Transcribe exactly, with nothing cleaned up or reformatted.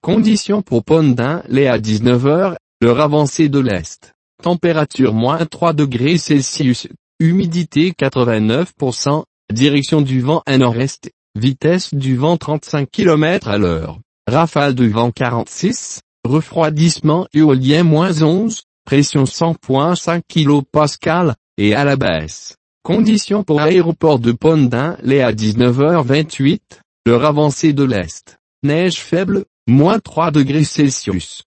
Conditions pour Pont-d'Ain-Lay à dix-neuf heures, l'heure avancée de l'Est. Température moins trois degrés Celsius, humidité quatre-vingt-neuf pour cent, direction du vent à nord-est, vitesse du vent trente-cinq kilomètres à l'heure, rafale de vent quarante-six, refroidissement éolien moins onze, pression cent virgule cinq kilopascales, et à la baisse. Conditions pour aéroport de Pont-d'Ain-Lay à dix-neuf heures vingt-huit, l'heure avancée de l'Est. Neige faible, moins trois degrés Celsius.